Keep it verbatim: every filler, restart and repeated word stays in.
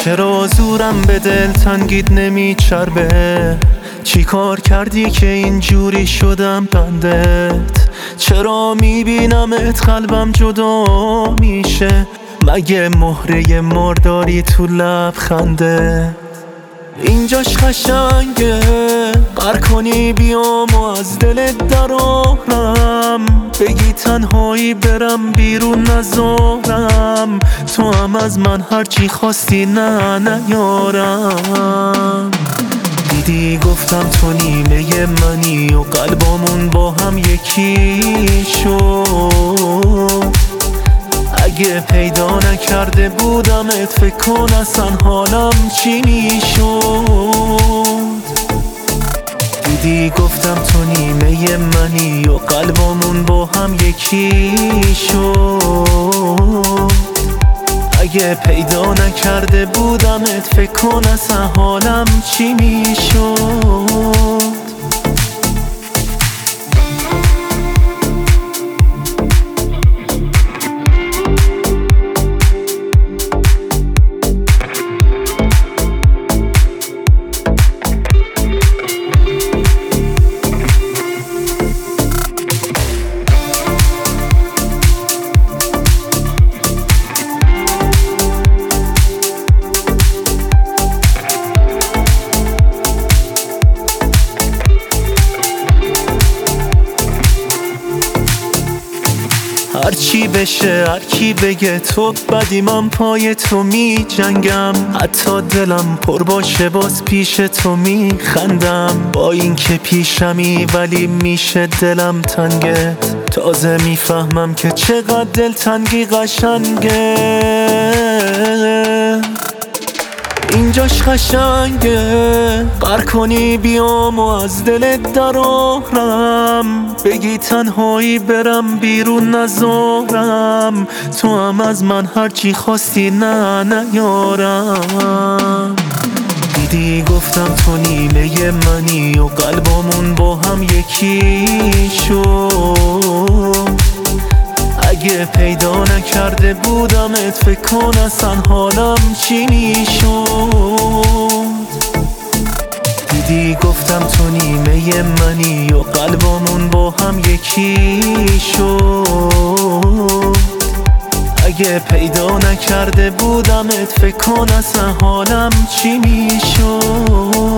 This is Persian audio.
چرا زورم به دل تنگید نمیچربه؟ چی کار کردی که اینجوری شدم بندت؟ چرا میبینمت قلبم جدا میشه؟ مگه مهره مرداری تو لبخنده؟ اینجاش قشنگه قر کنی بیام و از دلت درارم، بگی تنهایی برم بیرون نذارم، تو هم از من هرچی خواستی نه نیارم. دیدی گفتم تو نیمه منی و قلبامون با هم یکی شد، اگه پیدا نکرده بودمت فکر کن اصلا حالم چی میشد. دیدی گفتم تو نیمه منی و قلبمون با هم یکی شد، اگه پیدا نکرده بودمت فکر کن اصلا حالم چی میشد. هرچی بشه هرکی بگه تو بدی، من پای تو می جنگم، حتی دلم پر باشه باز پیش تو می خندم. با این که پیشمی ولی میشه دلم تنگت، تازه میفهمم که چقدر دل تنگی قشنگه. اینجاش قشنگه قر کنی بیام و از دلت درارم، بگی تنهایی برم بیرون نذارم، تو هم از من هرچی خواستی نه نیارم. دیدی گفتم تو نیمه منی و قلبمون با هم یکی شد، اگه پیدا نکرده بودمت فکر کن اصلا حالم چی میشد. دیدی گفتم تو نیمه منی و قلبمون با هم یکی شد، اگه پیدا نکرده بودمت فکر کن اصلا حالم چی میشد.